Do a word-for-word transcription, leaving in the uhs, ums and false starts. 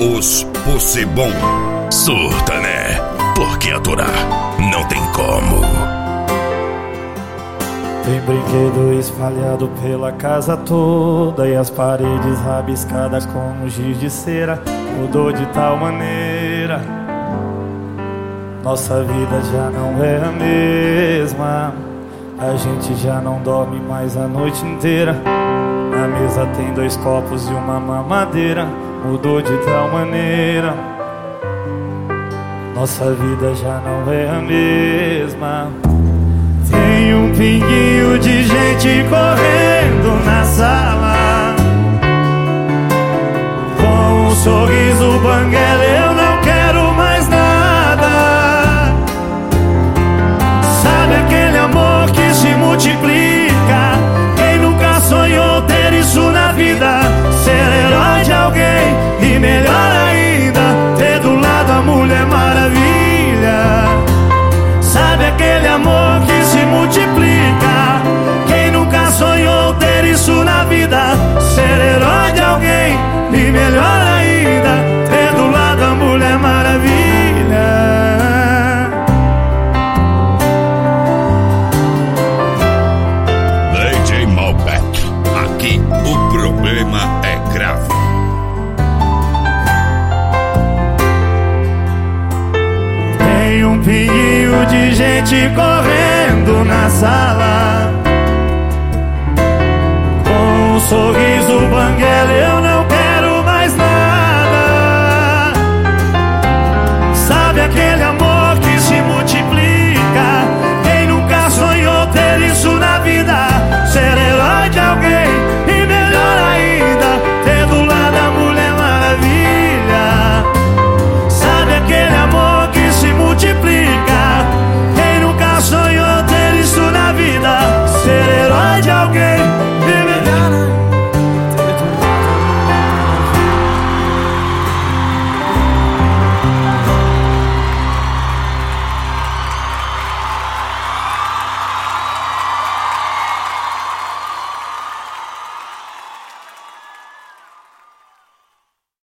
Os Possebon. Surta, né? Porque aturar não tem como. Tem brinquedo espalhado pela casa toda e as paredes rabiscadas com giz de cera. Mudou de tal maneira, nossa vida já não é a mesma. A gente já não dorme mais a noite inteira. Na mesa tem dois copos e uma mamadeira. Mudou de tal maneira, nossa vida já não é a mesma. Tem um pinguinho de gente correndo na sala, com um sorriso banguela, eu não quero mais nada. Sabe aquele amor que se multiplica? Quem nunca sonhou ter isso na vida? Ser herói de alguém e melhor ainda, ter do lado a Mulher Maravilha. Sabe aquele amor que se multiplica? Quem nunca sonhou ter isso na vida? Ser herói de alguém e melhor ainda, ter do lado a Mulher Maravilha. D J Malbec, aqui o problema é grave. Tem um pinguinho de gente correndo na sala, com um sorriso banguela,